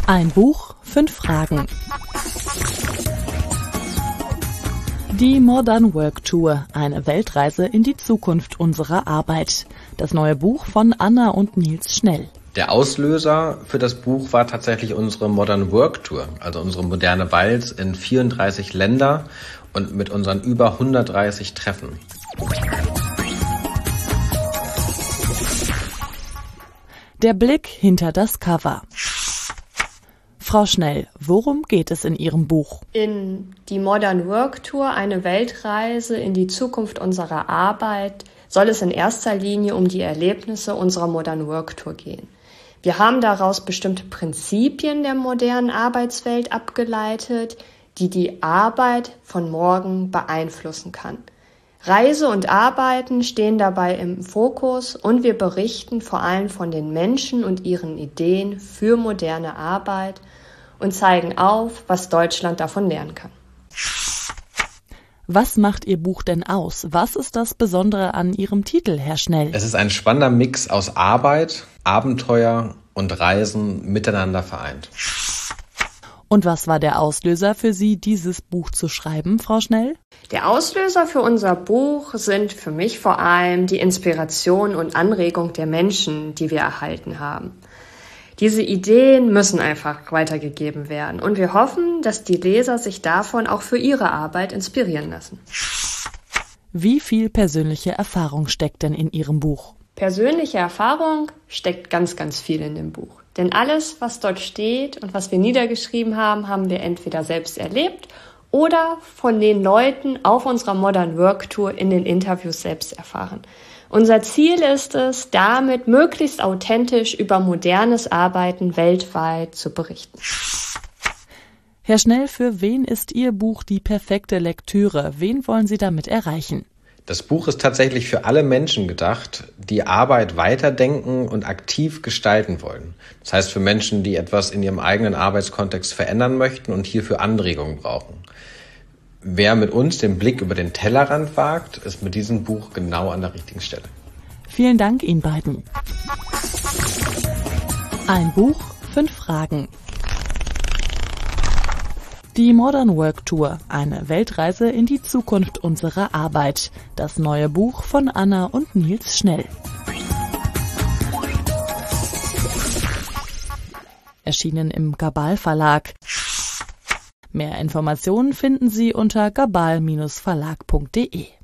Ein Buch, 5 Fragen. Die Modern Work Tour, eine Weltreise in die Zukunft unserer Arbeit. Das neue Buch von Anna und Nils Schnell. Der Auslöser für das Buch war tatsächlich unsere Modern Work Tour, also unsere moderne Walz in 34 Länder und mit unseren über 130 Treffen. Der Blick hinter das Cover. Frau Schnell, worum geht es in Ihrem Buch? In die Modern Work Tour, eine Weltreise in die Zukunft unserer Arbeit, soll es in erster Linie um die Erlebnisse unserer Modern Work Tour gehen. Wir haben daraus bestimmte Prinzipien der modernen Arbeitswelt abgeleitet, die die Arbeit von morgen beeinflussen kann. Reise und Arbeiten stehen dabei im Fokus und wir berichten vor allem von den Menschen und ihren Ideen für moderne Arbeit und zeigen auf, was Deutschland davon lernen kann. Was macht Ihr Buch denn aus? Was ist das Besondere an Ihrem Titel, Herr Schnell? Es ist ein spannender Mix aus Arbeit, Abenteuer und Reisen miteinander vereint. Und was war der Auslöser für Sie, dieses Buch zu schreiben, Frau Schnell? Der Auslöser für unser Buch sind für mich vor allem die Inspiration und Anregung der Menschen, die wir erhalten haben. Diese Ideen müssen einfach weitergegeben werden und wir hoffen, dass die Leser sich davon auch für ihre Arbeit inspirieren lassen. Wie viel persönliche Erfahrung steckt denn in Ihrem Buch? Persönliche Erfahrung steckt ganz, ganz viel in dem Buch. Denn alles, was dort steht und was wir niedergeschrieben haben, haben wir entweder selbst erlebt oder von den Leuten auf unserer Modern Work Tour in den Interviews selbst erfahren. Unser Ziel ist es, damit möglichst authentisch über modernes Arbeiten weltweit zu berichten. Herr Schnell, für wen ist Ihr Buch die perfekte Lektüre? Wen wollen Sie damit erreichen? Das Buch ist tatsächlich für alle Menschen gedacht, die Arbeit weiterdenken und aktiv gestalten wollen. Das heißt für Menschen, die etwas in ihrem eigenen Arbeitskontext verändern möchten und hierfür Anregungen brauchen. Wer mit uns den Blick über den Tellerrand wagt, ist mit diesem Buch genau an der richtigen Stelle. Vielen Dank Ihnen beiden. Ein Buch, 5 Fragen. Die Modern Work Tour, eine Weltreise in die Zukunft unserer Arbeit. Das neue Buch von Anna und Nils Schnell. Erschienen im Gabal Verlag. Mehr Informationen finden Sie unter gabal-verlag.de.